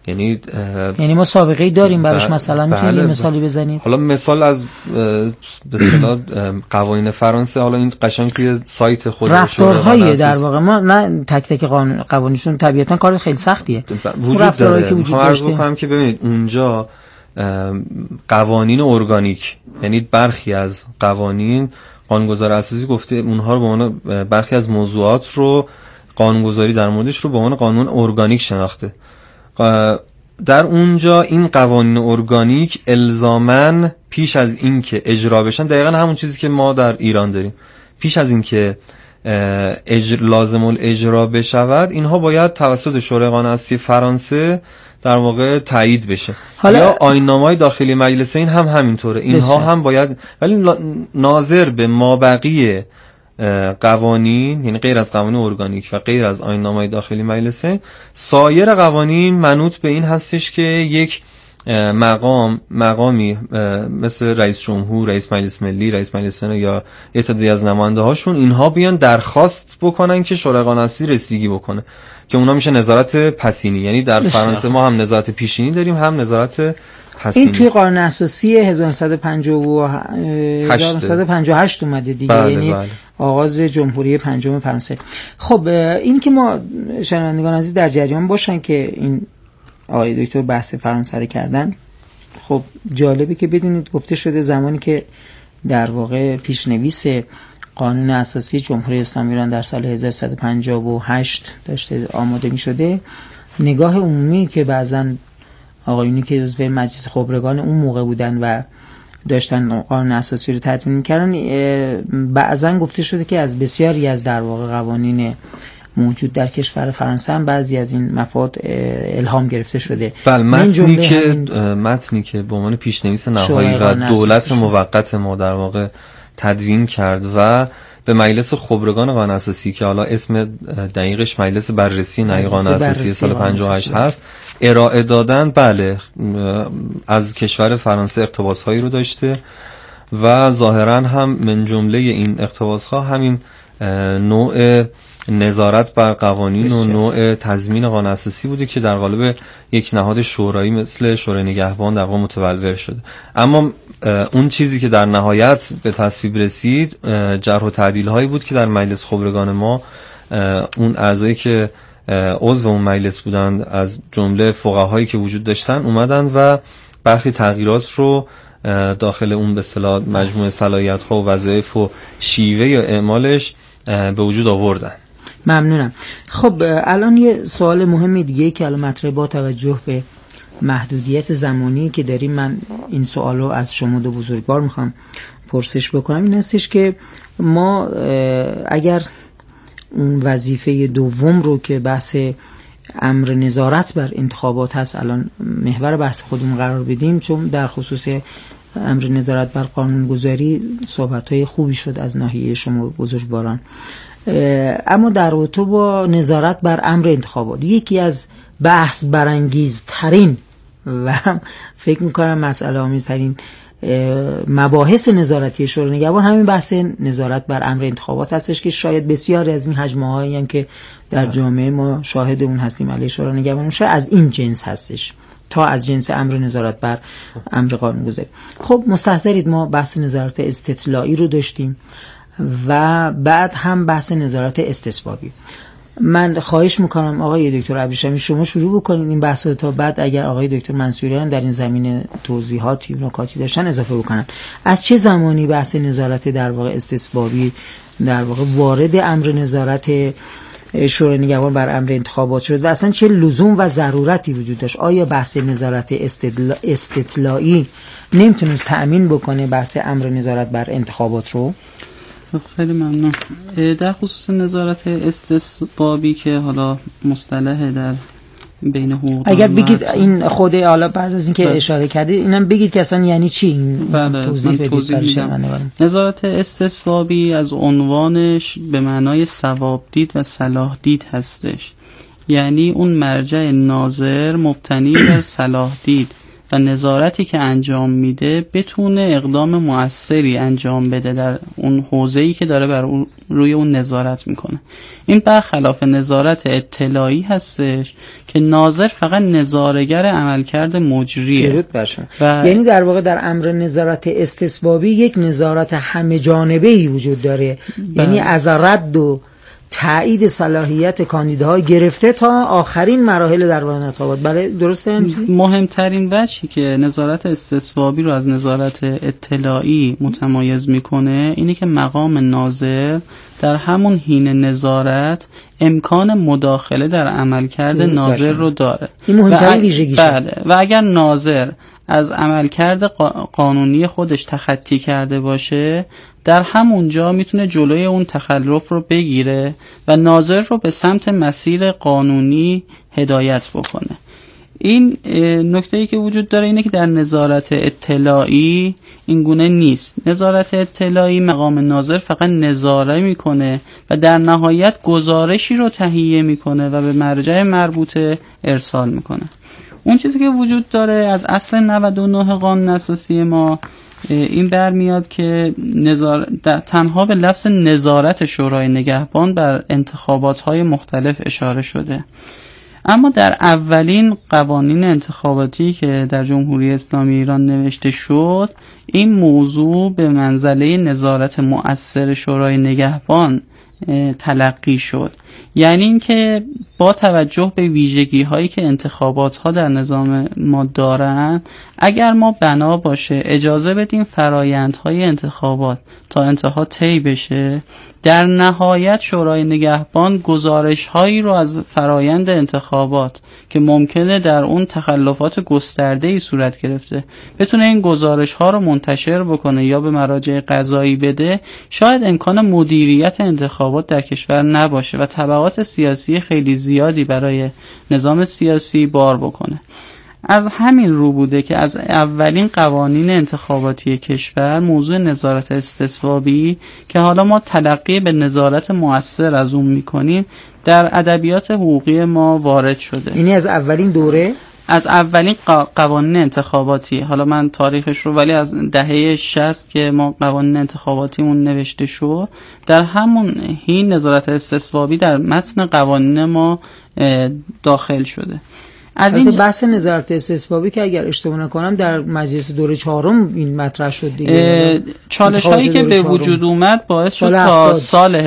یعنی ما سابقه‌ای داریم براش. مثلا میتونید یه مثالی بزنید؟ حالا مثال از به اصطلاح قوانین فرانسه، حالا این قشنگ توی سایت خود رفتارهای در واقع ما نه تک تک قوانینشون طبیعتا کار خیلی سختیه وجود داره. میخوام عرض بکنم که ببینید اونجا قوانین ارگانیک، یعنی برخی از قوانین قانونگذار اساسی گفته اونها رو به عنوان برخی از موضوعات رو قانونگذاری در موردش رو به عنوان قانون ارگانیک شناخته. در اونجا این قوانین ارگانیک الزاماً پیش از این که اجرا بشن، دقیقاً همون چیزی که ما در ایران داریم، پیش از این که لازم الاجرا بشود اینها باید توسط شورای قانون اساسی فرانسه در واقع تایید بشه. یا آیین‌نامه‌های داخلی مجلس این هم همینطوره، اینها هم باید، ولی ناظر به مابقی قوانین، یعنی غیر از قوانین ارگانیک و غیر از آیین‌نامه‌های داخلی مجلس، سایر قوانین منوط به این هستش که یک مقامی مثل رئیس جمهور، رئیس مجلس ملی، رئیس مجلس سنا یا یه تعدادی از نماینده هاشون، اینها بیان درخواست بکنن که شورای قانون اساسی رسیدگی بکنه، که اونا میشه نظارت پسینی. یعنی در فرانسه ما هم نظارت پیشینی داریم، هم نظارت پسینی. این توی قانون اساسی 1958 اومده دیگه. بله، یعنی بله. آغاز جمهوری پنجم فرانسه. خب این که ما شنوندگان عزیز در جریان باشن که این آقای دکتر بحث فرانسه رو کردن. خب جالبه که بدونید گفته شده زمانی که در واقع پیشنویس قانون اساسی جمهوری اسلامی ایران در سال 1158 داشته آماده می شده، نگاه عمومی که بعضن آقایونی که عضو مجلس خبرگان اون موقع بودن و داشتن قانون اساسی رو تدوین می‌کردن، بعضن گفته شده که از بسیاری از در واقع قوانین موجود در کشور فرانسه هم بعضی از این مفاد الهام گرفته شده. بله، متنی که به عنوان پیشنویس نهایی و دولت موقت ما در واقع تدوین کرد و به مجلس خبرگان قانون اساسی که حالا اسم دقیقش مجلس بررسی نهایی قانون اساسی سال 58 هست ارائه دادن، بله از کشور فرانسه اقتباس‌هایی رو داشته و ظاهراً هم من جمله این اقتباس‌ها همین نوع نظارت بر قوانین و نوع تضمین قانون اساسی بوده که در قالب یک نهاد شورایی مثل شورای نگهبان در واقع متولور شده. اما اون چیزی که در نهایت به تصویب رسید جرح و تعدیل هایی بود که در مجلس خبرگان ما اون اعضایی که عضو اون مجلس بودند از جمله فقهایی که وجود داشتن اومدن و برخی تغییرات رو داخل اون به اصطلاح مجموعه صلاحیت ها و وظایف و شیوه یا اعمالش به وجود آوردن. ممنونم. خب الان یه سوال مهمی دیگه که الان مطرح با توجه به محدودیت زمانی که داریم، من این سوال رو از شما دو بزرگوار میخوام پرسش بکنم. این هستش که ما اگر اون وظیفه دوم رو که بحث امر نظارت بر انتخابات هست الان محور بحث خودمون قرار بدیم، چون در خصوص امر نظارت بر قانونگذاری صحبت‌های خوبی شد از ناحیه شما بزرگواران، اما در رابطه با نظارت بر امر انتخابات یکی از بحث برانگیزترین و فکر میکنم مسئله آمیزترین مباحث نظارتی شورای نگهبان همین بحث نظارت بر امر انتخابات هستش که شاید بسیاری از این هجمه‌هایی هم که در جامعه ما شاهد اون هستیم علیه شورای نگهبان شاید از این جنس هستش تا از جنس امر نظارت بر امر قانونگذاری. خب مستحضرید ما بحث نظارت استطلاعی رو داشتیم و بعد هم بحث نظارت استصوابی. من خواهش میکنم آقای دکتر ابریشمی شما شروع بکنید این بحث رو تا بعد اگر آقای دکتر منصوریان در این زمینه توضیحاتی و نکاتی داشتن اضافه بکنن. از چه زمانی بحث نظارت در واقع استصوابی در واقع وارد امر نظارت شورای نگهبان بر امر انتخابات شد و اصلا چه لزوم و ضرورتی وجود داشت؟ آیا بحث نظارت استطلاعی نمیتونست تأمین بکنه بحث امر نظارت بر انتخابات رو؟ خیلی ممنون. در خصوص نظارت استصوابی که حالا مصطلح در بین حقوق اگر بگید این خود حالا بعد از اینکه اشاره کردید اینم بگید که اصلا یعنی چی؟ توضیح بدید. نظارت استصوابی از عنوانش به معنای صواب دید و صلاح دید هستش، یعنی اون مرجع ناظر مبتنی بر صلاح دید و نظارتی که انجام میده بتونه اقدام مؤثری انجام بده در اون حوزه‌ای که داره بر روی اون نظارت میکنه. این برخلاف نظارت اطلاعی هستش که ناظر فقط نظارگر عملکرد مجریه. یعنی در واقع در امر نظارت استصوابی یک نظارت همه جانبه‌ای وجود داره. یعنی از رد و تایید صلاحیت کاندیداها گرفته تا آخرین مراحل در انتخابات. بله درسته؟ مهمترین وجهی که نظارت استصوابی رو از نظارت اطلاعی متمایز میکنه اینه که مقام ناظر در همون حین نظارت امکان مداخله در عملکرد ناظر رو داره. این مهمترین ویژگیشه. بله. و اگر ناظر از عملکرد قانونی خودش تخطی کرده باشه، در همونجا میتونه جلوی اون تخلف رو بگیره و ناظر رو به سمت مسیر قانونی هدایت بکنه. این نکته‌ای که وجود داره اینه که در نظارت اطلاعی این گونه نیست. نظارت اطلاعی مقام ناظر فقط نظاره میکنه و در نهایت گزارشی رو تهیه میکنه و به مرجع مربوطه ارسال میکنه. اون چیزی که وجود داره از اصل 99 قانون اساسی ما این برمیاد که تنها به لفظ نظارت شورای نگهبان بر انتخابات‌های مختلف اشاره شده. اما در اولین قوانین انتخاباتی که در جمهوری اسلامی ایران نوشته شد، این موضوع به منزله نظارت مؤثر شورای نگهبان تلقی شد. یعنی اینکه با توجه به ویژگی هایی که انتخابات ها در نظام ما دارن، اگر ما بنا باشه اجازه بدیم فرایندهای انتخابات تا انتها طی بشه، در نهایت شورای نگهبان گزارش هایی رو از فرایند انتخابات که ممکنه در اون تخلفات گسترده‌ای صورت گرفته بتونه این گزارش ها رو منتشر بکنه یا به مراجع قضایی بده، شاید امکان مدیریت انتخابات در کشور نباشه و تبعات سیاسی خیلی زیادی برای نظام سیاسی بار بکنه. از همین رو بوده که از اولین قوانین انتخاباتی کشور موضوع نظارت استصوابی که حالا ما تلقی به نظارت مؤثر از اون میکنیم در ادبیات حقوقی ما وارد شده. یعنی از اولین دوره، از اولین قوانین انتخاباتی، حالا من تاریخش رو ولی از دهه 60 که ما قوانین انتخاباتیمون نوشته شد، در همون حین نظارت استصوابی در متن قوانین ما داخل شده. از این بحث نظارت استصوابی که اگر اشتباه نکنم در مجلس دوره 4 این مطرح شد دیگه. چالش هایی که به وجود اومد باعث شد تا سال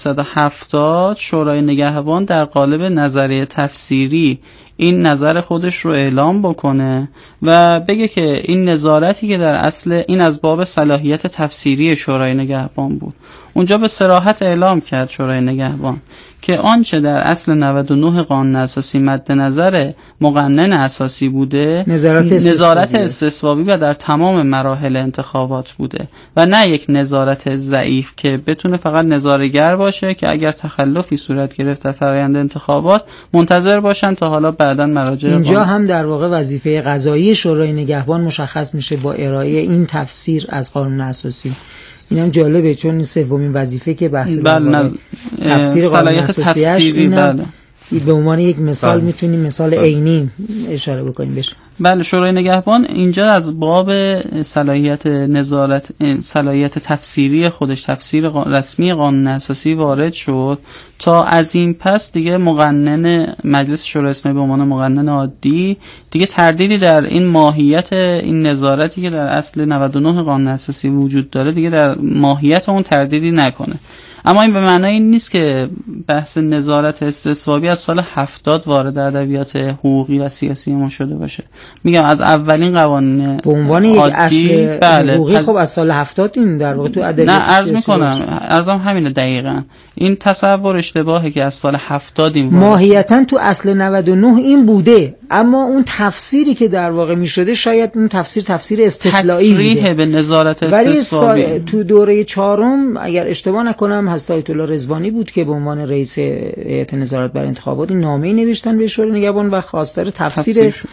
1370 شورای نگهبان در قالب نظریه تفسیری این نظر خودش رو اعلام بکنه و بگه که این نظارتی که در اصل این از باب صلاحیت تفسیری شورای نگهبان بود. اونجا به صراحت اعلام کرد شورای نگهبان که آنچه در اصل 99 قانون اساسی مد نظر مقنن اساسی بوده نظارت استصوابی و در تمام مراحل انتخابات بوده و نه یک نظارت ضعیف که بتونه فقط نظارگر باشه که اگر تخلفی صورت گرفت در فرآیند انتخابات منتظر باشن تا حالا بعداً مراجع اینجا هم در واقع وظیفه قضایی شورای نگهبان مشخص میشه با ارائه این تفسیر از قانون اساسی. اینم جالبه چون سومین وظیفه که بحث تفسیر قانون اساسی به عنوان یک مثال میتونیم مثال عینی اشاره بکنیم بهش. بله، شورای نگهبان اینجا از باب صلاحیت نظارت، صلاحیت تفسیری خودش، تفسیر رسمی قانون اساسی وارد شد تا از این پس دیگه مقنن مجلس شورای اسلامی به عنوان مقنن عادی دیگه تردیدی در این ماهیت این نظارتی که در اصل 99 قانون اساسی وجود داره دیگه در ماهیت اون تردیدی نکنه. اما این به معنای این نیست که بحث نظارت استصوابی از سال 70 وارد ادبیات حقوقی و سیاسی ما شده باشه. میگم از اولین قوانین به عنوان یک اصل حقوقی خب از سال 70 این در واقع تو ادبیات نه عرض میکنم، عرضم همینه دقیقاً. این تصور اشتباهه که از سال 70 این ماهیتاً تو اصل 99 این بوده، اما اون تفسیری که در واقع میشده شاید اون تفسیر استطلاعی بوده، تصریح به نظارت استصوابی. ولی تو دوره 4 اگر اشتباه نکنم حضرت آیت الله رضوانی بود که به عنوان رئیس هیئت نظارت بر انتخابات نامه‌ای نوشتن به شورای نگهبان و خواستار تفسیر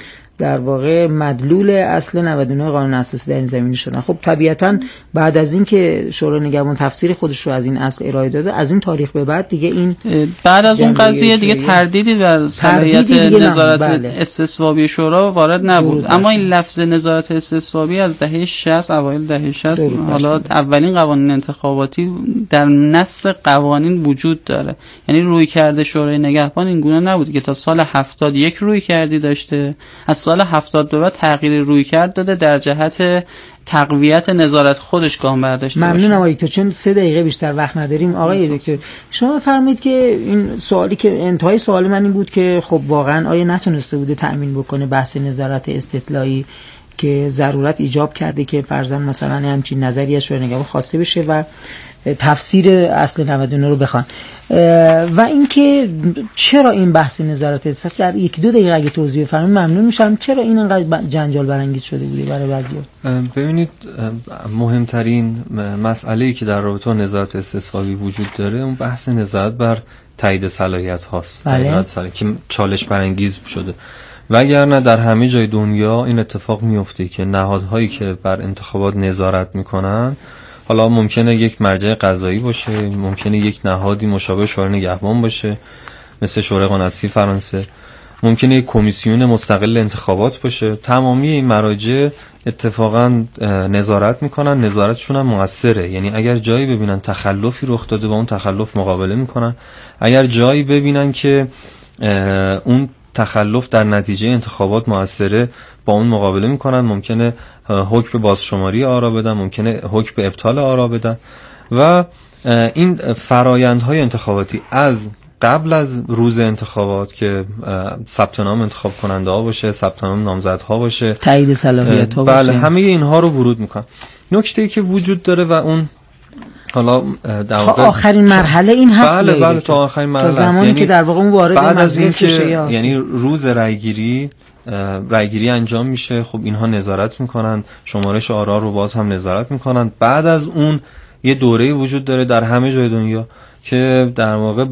در واقع مدلول اصل 99 قانون اساسی در این زمینه شدن. خب طبیعتاً بعد از این که شورای نگهبان تفسیر خودش رو از این اصل ارائه داده، از این تاریخ به بعد دیگه این بعد از اون قضیه دیگه تردیدی بر صلاحیت نظارت استصوابی شورا وارد نبود. اما این لفظ نظارت استصوابی از دهه 60 اوایل دهه 60 حالا اولین قوانین انتخاباتی در نص قوانین وجود داره. یعنی رویکرد شورای نگهبان این گونه نبود که تا سال 71 رویکردی داشته، از سال 72 بعد تغییر رویکرد داده در جهت تقویت نظارت خودش گام برداشته باشه. ممنونم آقای دکتر، چون 3 دقیقه بیشتر وقت نداریم. آقای دکتر شما فرمایید که این سوالی که انتهای سوال من این بود که خب واقعا آیا نتونسته بوده تأمین بکنه بحث نظارت استطلاعی که ضرورت ایجاب کرده که فرضاً مثلا همچین نظری از شورای نگهبان خواسته بشه و تفسیر اصل 99 رو بخوان، و اینکه چرا این بحث نظارت استطلاعی در 1-2 دقیقه اگه توضیح بفرمایید ممنون میشم. چرا این انقدر جنجال برانگیز شده بوده برای بعضیا؟ ببینید مهمترین مسئله‌ای که در رابطه با نظارت استصوابی وجود داره اون بحث نظارت بر تایید صلاحیت هاست. که چالش برانگیز شده. وگرنه در همه جای دنیا این اتفاق میفته که نهادهایی که بر انتخابات نظارت میکنن، حالا ممکنه یک مرجع قضایی باشه، ممکنه یک نهادی مشابه شورای نگهبان باشه مثل شورای قانون اساسی فرانسه، ممکنه یک کمیسیون مستقل انتخابات باشه، تمامی این مراجع اتفاقا نظارت میکنن، نظارتشون هم مؤثره. یعنی اگر جایی ببینن تخلفی رخ داده با اون تخلف مقابله میکنن، اگر جایی ببینن که اون تخلف در نتیجه انتخابات مؤثره با اون مقابله میکنن، ممکنه حکم به بازشماری آرا بدن، ممکنه حکم به ابطال آرا بدن. و این فرایندهای انتخاباتی از قبل از روز انتخابات که ثبت نام انتخاب کننده ها باشه، ثبت نام نامزدها باشه، تایید صلاحیت ها باشه، بله همه اینها رو ورود میکنن. نکته‌ای که وجود داره و اون حالا در واقع آخرین مرحله این هست. بله تا آخرین مرحله تا زمانی یعنی که در واقع اون وارد بعد از این که بشه، یعنی روز رایگیری انجام میشه، خب اینها نظارت میکنن، شمارش آرا رو باز هم نظارت میکنن. بعد از اون یه دوره وجود داره در همه جای دنیا که در واقع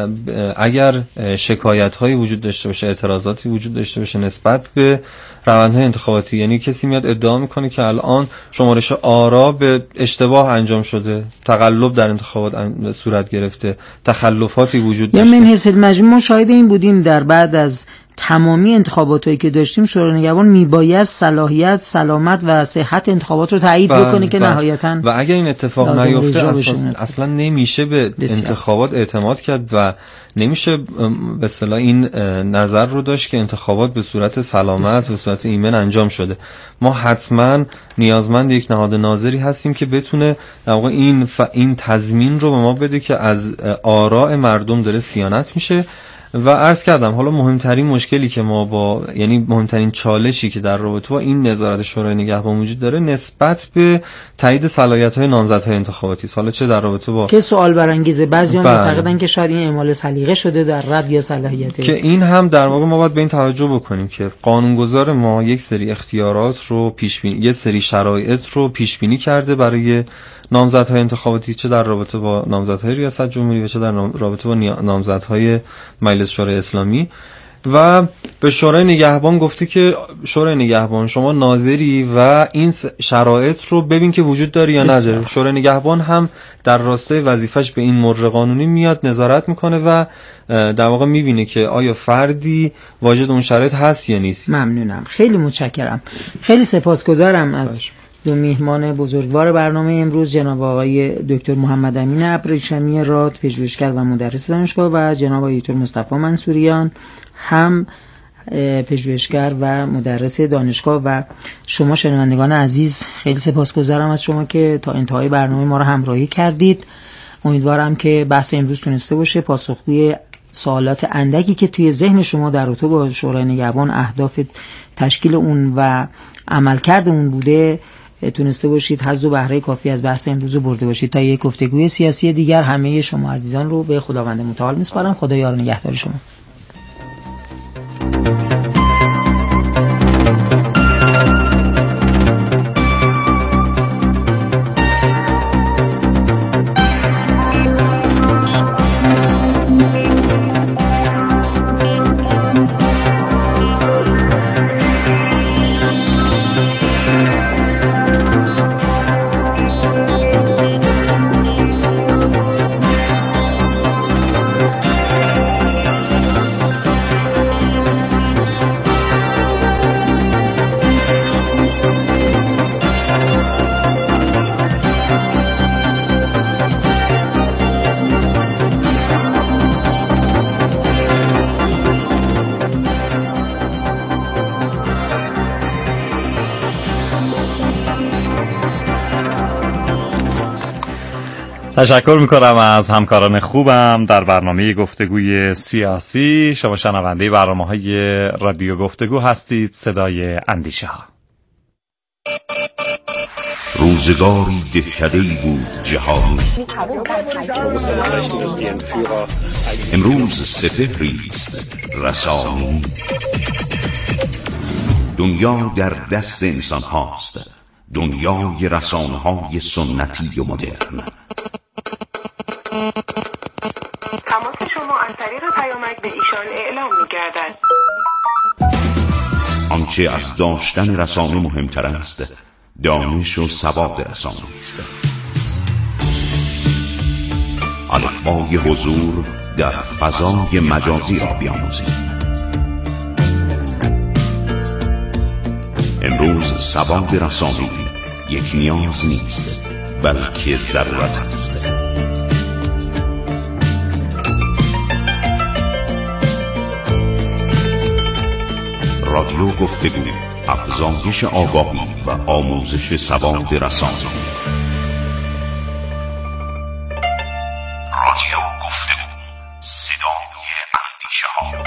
اگر شکایت‌هایی وجود داشته باشه، اعتراضاتی وجود داشته باشه نسبت به روندهای انتخاباتی، یعنی کسی میاد ادعا میکنه که الان شمارش آرا به اشتباه انجام شده، تقلب در انتخابات صورت گرفته، تخلفاتی وجود داشته. یا من حیث المجموع ما شاهد این بودیم در بعد از تمامی انتخاباتی که داشتیم شورای نگهبان میباید صلاحیت، سلامت و صحت انتخابات رو تایید بکنه که نهایتاً و اگر این اتفاق نیفته اصلا نمیشه به انتخابات اعتماد کرد و نمیشه به اصطلاح این نظر رو داشت که انتخابات به صورت سلامت به صورت ایمن انجام شده. ما حتما نیازمند یک نهاد ناظری هستیم که بتونه در واقع این تضمین رو به ما بده که از آراء مردم داره صیانت میشه. و عرض کردم حالا مهمترین مشکلی که ما یعنی مهمترین چالشی که در رابطه با این نظارت شورای نگهبان وجود داره نسبت به تایید صلاحیت‌های نامزدهای انتخاباتی، حالا چه در رابطه با که سوال برانگیزه. بعضی‌ها معتقدن که شاید این اعمال سلیقه شده در رد یا صلاحیت، که این هم در واقع ما باید به این توجه بکنیم که قانونگذار ما یک سری اختیارات رو یک سری شرایط رو پیش بینی کرده برای نامزدهای انتخاباتی، چه در رابطه با نامزدهای ریاست جمهوری و چه در رابطه با نامزدهای مجلس شورای اسلامی، و به شورای نگهبان گفته که شورای نگهبان شما ناظری و این شرایط رو ببین که وجود داره یا نداره. شورای نگهبان هم در راستای وظیفش به این مر قانونی میاد نظارت میکنه و در واقع میبینه که آیا فردی واجد اون شرایط هست یا نیست. ممنونم، خیلی متشکرم، خیلی سپاسگزارم از دو میهمان بزرگوار برنامه امروز، جناب آقای دکتر محمد امین ابریشمی راد، پژوهشگر و مدرس دانشگاه، و جناب آقای دکتر مصطفی منصوریان، هم پژوهشگر و مدرس دانشگاه. و شما شنوندگان عزیز خیلی سپاسگزارم از شما که تا انتهای برنامه ما رو همراهی کردید. امیدوارم که بحث امروز تونسته باشه پاسخگوی سوالات اندکی که توی ذهن شما در رابطه با شورای نگهبان، اهداف تشکیل اون و عملکرد اون بوده تونسته باشید حظ و بهره کافی از بحث امروز رو برده باشید. تا یک گفتگوی سیاسی دیگر همه شما عزیزان رو به خداوند متعال میسپارم. خدا یار و نگهدار شما. تشکر میکنم از همکاران خوبم در برنامه گفتگوی سیاسی. شما شنونده برنامه‌های رادیو گفتگو هستید، صدای اندیشه ها. روزگاری دهکده‌ای بود جهانی، امروز سپهری است رسانی. دنیا در دست انسان هاست، دنیای رسانه های سنتی و مدرن. تماس شما از طریق پیامک به ایشان اعلام می‌گردد. آنچه از داشتن رسانه مهمتر است، دانش و سواد رسانه است. الفبای حضور در فضای مجازی را بیاموزید. امروز سواد رسانه‌ای یک نیاز نیست، بلکه ضرورت است. رادیو گفتگو، افزایش آگاهی و آموزش سواد رسانه‌ای. رادیو گفتگو، صدای اندیشه ها.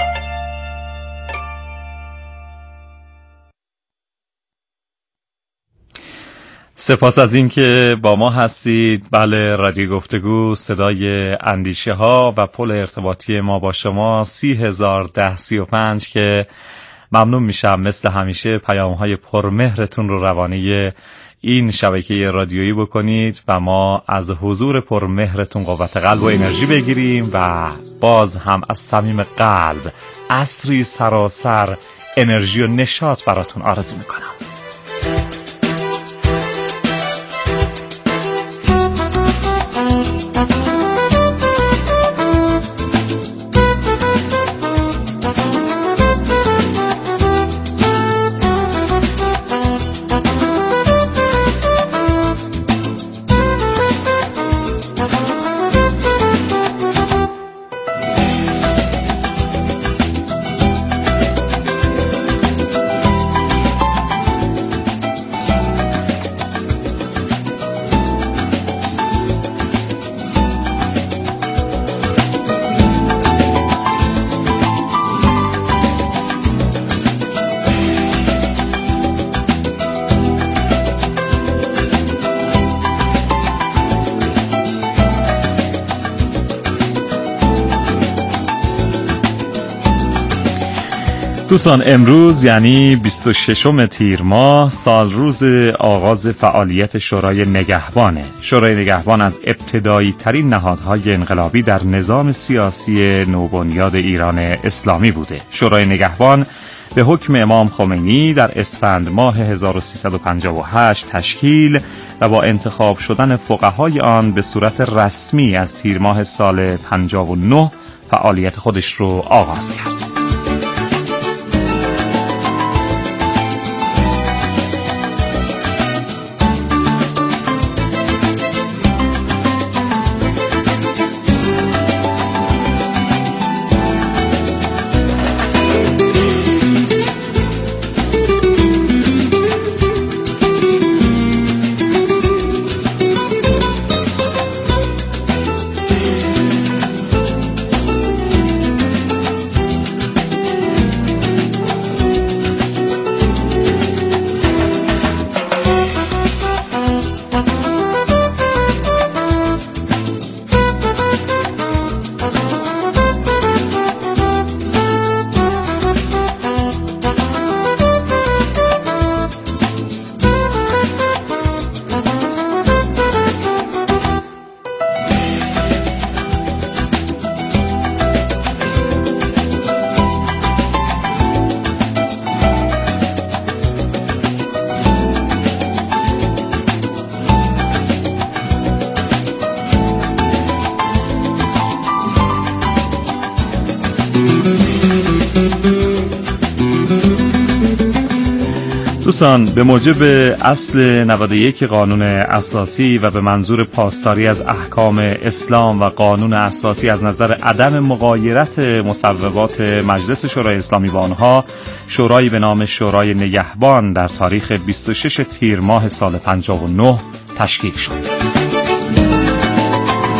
سپاس از این که با ما هستید. بله، رادیو گفتگو، صدای اندیشه ها و پل ارتباطی ما با شما 301035 که ممنون میشم مثل همیشه پیام‌های پرمهرتون رو روانه این شبکه رادیویی بکنید و ما از حضور پرمهرتون قوت قلب و انرژی بگیریم و باز هم از صمیم قلب عصری سراسر انرژی و نشاط براتون آرزو میکنم. دوستان، امروز یعنی 26 تیر ماه سال روز آغاز فعالیت شورای نگهبانه. شورای نگهبان از ابتدایی ترین نهادهای انقلابی در نظام سیاسی نوبنیاد ایران اسلامی بوده. شورای نگهبان به حکم امام خمینی در اسفند ماه 1358 تشکیل و با انتخاب شدن فقهای آن به صورت رسمی از تیر ماه سال 59 فعالیت خودش رو آغاز کرد. دوستان، به موجب اصل 91 قانون اساسی و به منظور پاسداری از احکام اسلام و قانون اساسی از نظر عدم مغایرت مصوبات مجلس شورای اسلامی با آنها، شورایی به نام شورای نگهبان در تاریخ 26 تیر ماه سال 59 تشکیل شد.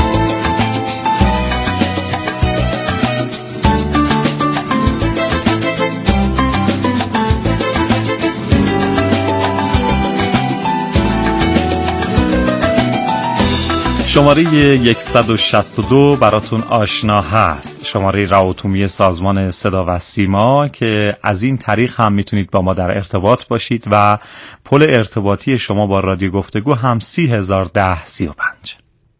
شماره 162 براتون آشنا هست، شماره رعوتومی سازمان صدا و سیما که از این طریق هم میتونید با ما در ارتباط باشید و پل ارتباطی شما با رادیو گفتگو هم 301035.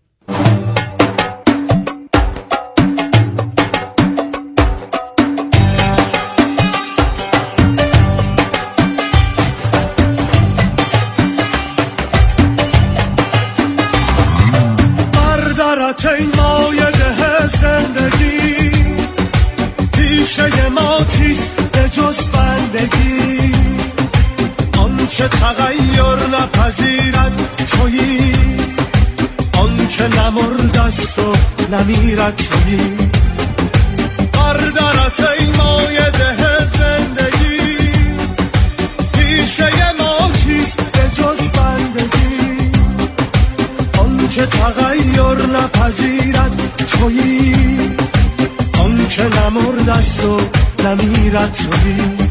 ای مایده زندگی پیشه ما چیست به جز بندگی، آنچه تغییر نپذیرد تویی، آنچه نمردست و نمیرد تویی. بردارت ای مایده زندگی پیشه ما چیست به جز بندگی، آنچه تغییر نپذیرد تویی، آنچه نمردست و نمیرد تویی.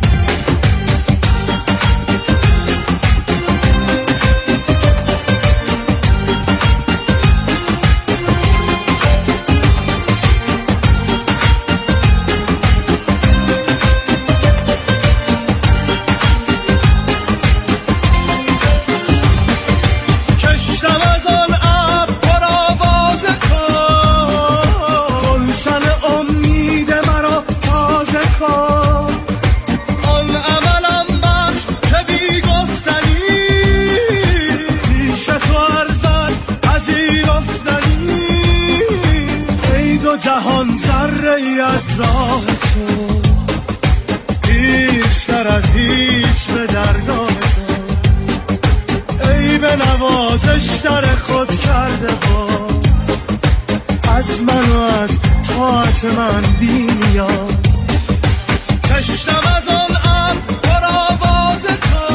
جهان ذره ای از راه تو، بیشتر از هیچ به درگاه تو، ای به نوازش در خود کرده باز، از من و از طاعت من بی نیاز. کشتم از آن ابر پر آواز تو،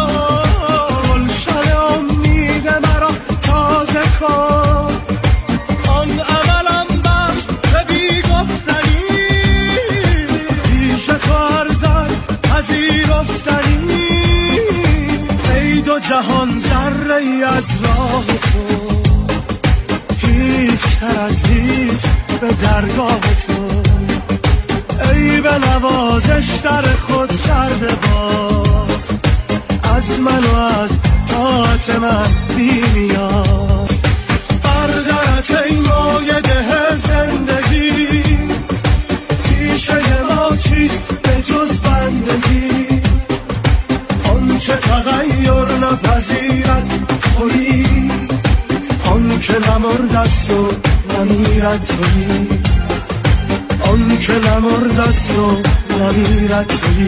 گلشن امید مرا تازه کن، آن عملم بخش که بی گفتنی، پیش تو ارزد پذیرفتنی، ای دو جهان ذره ای از راه تو، هیچ تر از هیچ به درگاه تو، ای به نوازش در خود کرده باز، از من و از طاعت من بی نیاز. بردارت ای مایده زندگی پیشه ما چیست به جز بندگی، آنچه تغییر نپذیرد تویی، آنچه نمردست و نمیرد تویی، آنچه نمردست و نمیرد تویی،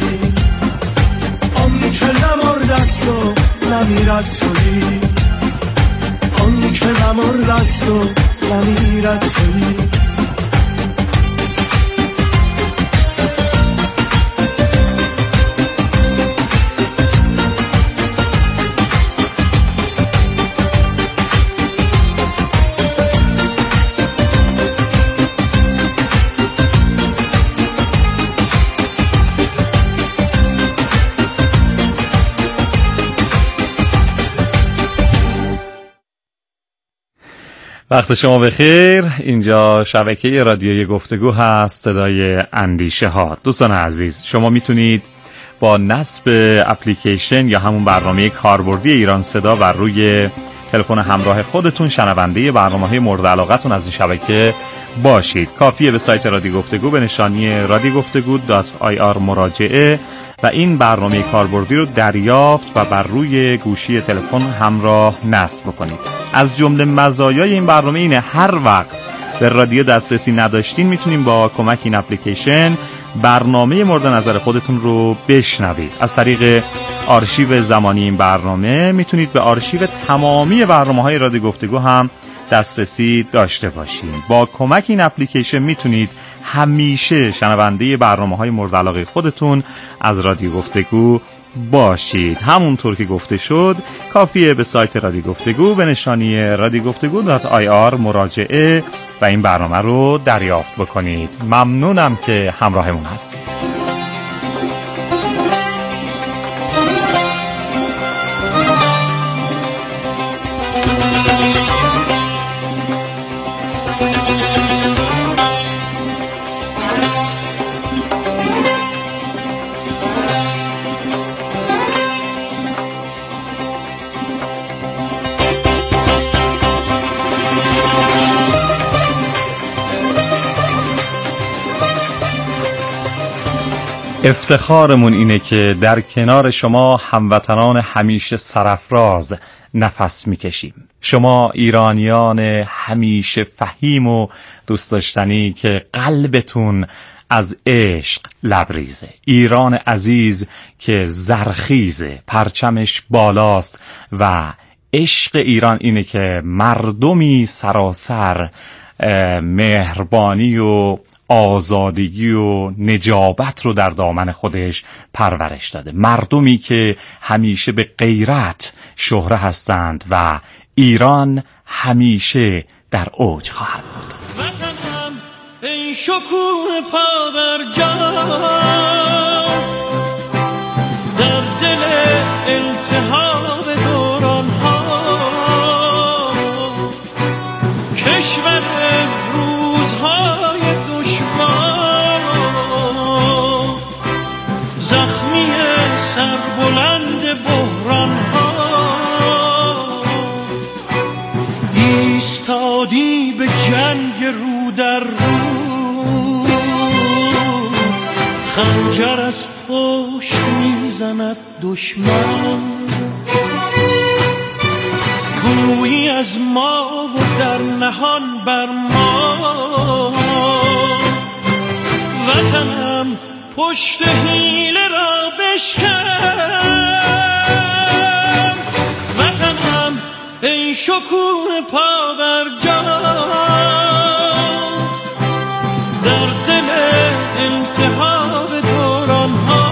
آنچه نمردست و نمیرد تویی، آنچه نمردست و نمیرد تویی. وقت شما بخیر. اینجا شبکه رادیوی گفتگو هست، صدای اندیشه ها. دوستان عزیز، شما میتونید با نصب اپلیکیشن یا همون برنامه کاربردی ایران صدا و روی تلفن همراه خودتون شنونده برنامه‌های مورد علاقتون از این شبکه باشید. کافیه به سایت رادیو گفتگو به نشانی radiogoftegu.ir مراجعه و این برنامه کاربردی رو دریافت و بر روی گوشی تلفن همراه نصب بکنید. از جمله مزایای این برنامه اینه هر وقت به رادیو دسترسی نداشتین میتونیم با کمک این اپلیکیشن برنامه مورد نظر خودتون رو بشنوید. از طریق آرشیو زمانی این برنامه میتونید به آرشیو تمامی برنامه‌های رادیو گفتگو هم دسترسی داشته باشید. با کمک این اپلیکیشن میتونید همیشه شنونده برنامه‌های مورد علاقه خودتون از رادیو گفتگو باشید. همونطور که گفته شد کافیه به سایت رادیو گفتگو به نشانی radiogoftegu.ir مراجعه و این برنامه رو دریافت بکنید. ممنونم که همراهمون هستید. افتخارمون اینه که در کنار شما هموطنان همیشه سرافراز نفس میکشیم. شما ایرانیان همیشه فهیم و دوست داشتنی که قلبتون از عشق لبریزه. ایران عزیز که زرخیزه، پرچمش بالاست و عشق ایران اینه که مردمی سراسر مهربانی و آزادگی و نجابت رو در دامن خودش پرورش داده. مردمی که همیشه به غیرت شهره هستند و ایران همیشه در اوج خواهد بود. وطنم ای شکوه پا بر جا، در دل التهاب دوران ها، کشور روزهای دشوار، زخمی سربلند بحران ها، ایستادی به جنگ رو در رو، خنجر از پشت میزند دشمن، گویی از ما و در نهان بر ما، وطنم پشت حیله را بشکن، وطنم ای شکوه پا بر جا، در دل التهاب دوران ها،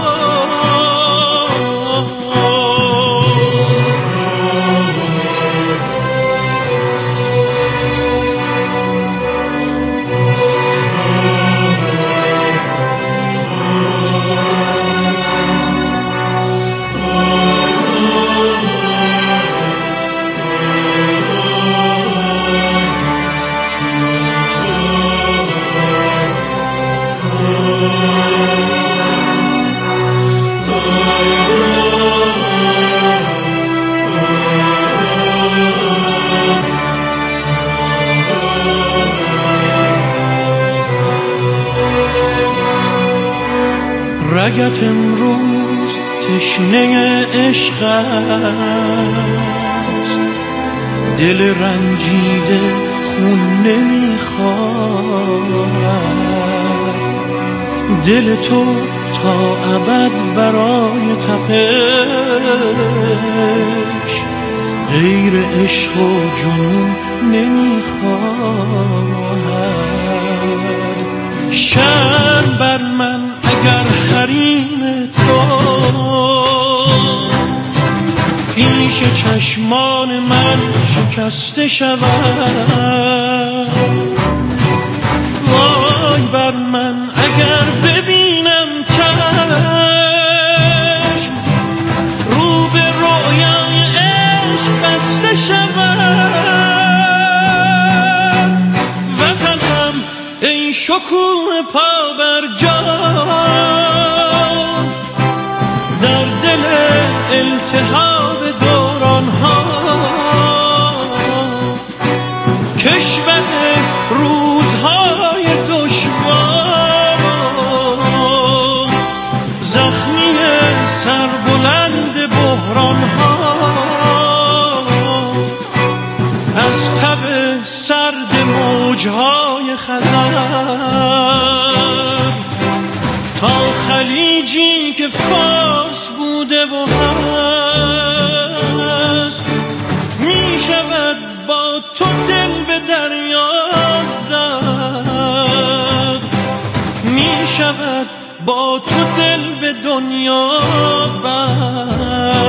رگت امروز تشنه عشق است، دل رنجیده خون نمیخواد، دل تو تا ابد برای تپش غیر عشق و جنون نمیخواد. شرم بر من اگر حریم تو پیش چشمان من شکسته شود، وای بر من اگر ببینم چشم رو به رویای عشق بسته شود، وطنم ای شکوه پا بر جا، در دل التهاب دوران ها، کشور روزهای دشوار، زخمی سربلند بحران ها، از تب سرد موجهای خزر تا خلیجی که فارس بوده و هست، می شود با تو دل به دریا زد، می شود با تو دل به دنیا بست.